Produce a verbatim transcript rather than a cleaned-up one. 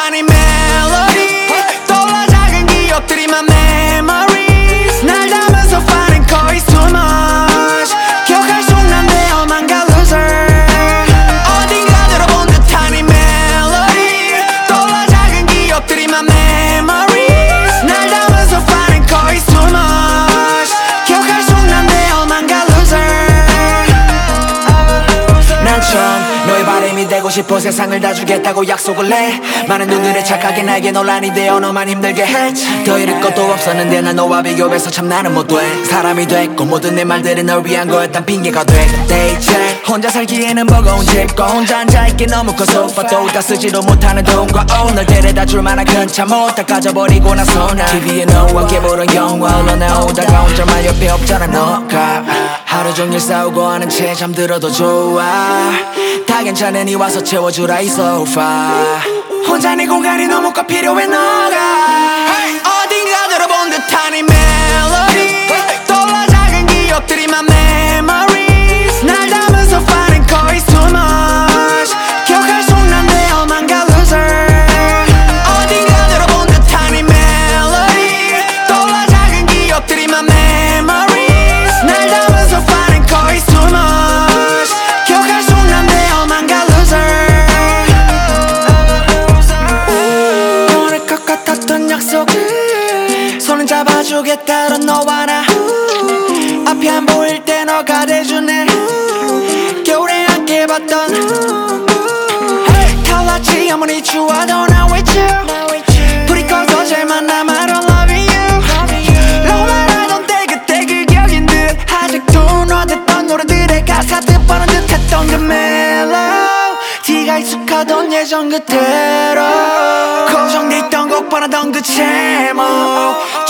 tiny melody 떠올라 작은 기억들이 my memories 날 담아서 finding core is too much 기억할 수 없는데 엄한 가 loser 어딘가 들어본 듯 tiny melody 떠올라 작은 기억들이 my memories 날 담아서 finding core is too much 기억할 수 없는데 엄한 가 loser 난 처음 너의 바람이 되고 싶어 세상을 다 주겠다고 약속을 해 많은 눈들의 착하게 나에게 논란이 되어 너만 힘들게 했지 더 잃을 것도 없었는데 난 너와 비교해서 참 나는 못돼 사람이 됐고 모든 내 말들이 널 위한 거였단 핑계가 돼 대체 혼자 살기에는 버거운 집과 혼자 앉아있기 너무 커서 소파도 다 쓰지도 못하는 돈과 oh, 널 데려다 줄 만한 큰 차 못 다 가져버리고 나서 난 티비에 너와 함께 보던 영화 흘러나오다가 혼자만 옆에 없잖아 너가 하루 종일 싸우고 하는 채 잠들어도 좋아 다 괜찮으니 와서 채워주라 이 소파 혼자 네 공간이 너무 꼭 필요해 너가 hey! 어딘가 들어본 듯 tiny melody 떠올라 작은 기억들이 my memories 날 담아서 finding core is too much 기억할 수 없는데 엄한 가 loser 어딘가 들어본 듯 tiny melody 떠올라 작은 기억들이 my memories 날 담아서 finding core is too much 기억할 수 없는데 엄한 가 loser 너를 것 같았던 약속을 손은 잡아주겠다던 너와 나 앞이 안 보일 때 너가 돼주네 겨울에 함께 봤던 타올랐지 아무리 추워도 나 with you 불이 꺼서 제일 만남 I don't love you 너만 알던 때 그때 그 기억인 듯 아직도 너댔던 노래들의 가사들 뻔한 듯했던 그 멜로디가 익숙하던 예전 그대로 고정돼 있던 곡 뻔하던 그 제목